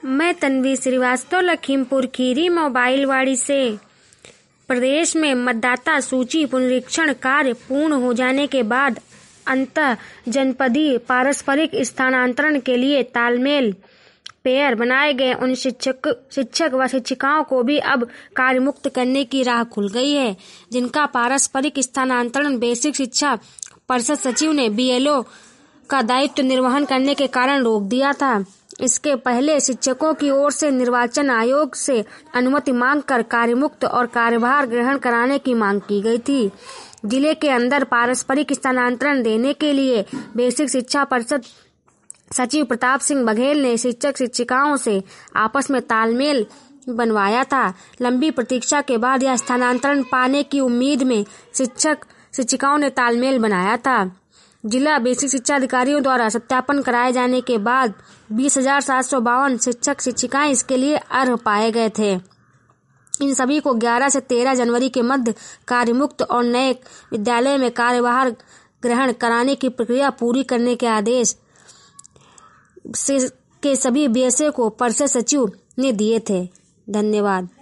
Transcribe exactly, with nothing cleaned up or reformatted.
मैं तन्वी श्रीवास्तव, लखीमपुर खीरी मोबाइल वाड़ी से। प्रदेश में मतदाता सूची पुनरीक्षण कार्य पूर्ण हो जाने के बाद अंतः जनपदीय पारस्परिक स्थानांतरण के लिए तालमेल पेयर बनाए गए उन शिक्षक शिक्षक व शिक्षिकाओं को भी अब कार्यमुक्त करने की राह खुल गई है, जिनका पारस्परिक स्थानांतरण बेसिक शिक्षा परिषद सचिव ने बीएलओ का दायित्व निर्वहन करने के कारण रोक दिया था। इसके पहले शिक्षकों की ओर से निर्वाचन आयोग से अनुमति मांगकर कार्यमुक्त और कार्यभार ग्रहण कराने की मांग की गई थी। जिले के अंदर पारस्परिक स्थानांतरण देने के लिए बेसिक शिक्षा परिषद सचिव प्रताप सिंह बघेल ने शिक्षक शिक्षिकाओं से आपस में तालमेल बनवाया था। लंबी प्रतीक्षा के बाद यह स्थानांतरण पाने की उम्मीद में शिक्षक शिक्षिकाओं ने तालमेल बनाया था। जिला बेसिक शिक्षा अधिकारियों द्वारा सत्यापन कराए जाने के बाद बीस हजार सात सौ बावन शिक्षक शिक्षिकाएं इसके लिए अर्ह पाए गए थे। इन सभी को ग्यारह से तेरह जनवरी के मध्य कार्यमुक्त और नए विद्यालय में कार्यभार ग्रहण कराने की प्रक्रिया पूरी करने के आदेश से के सभी बीएसए को परिषद सचिव ने दिए थे। धन्यवाद।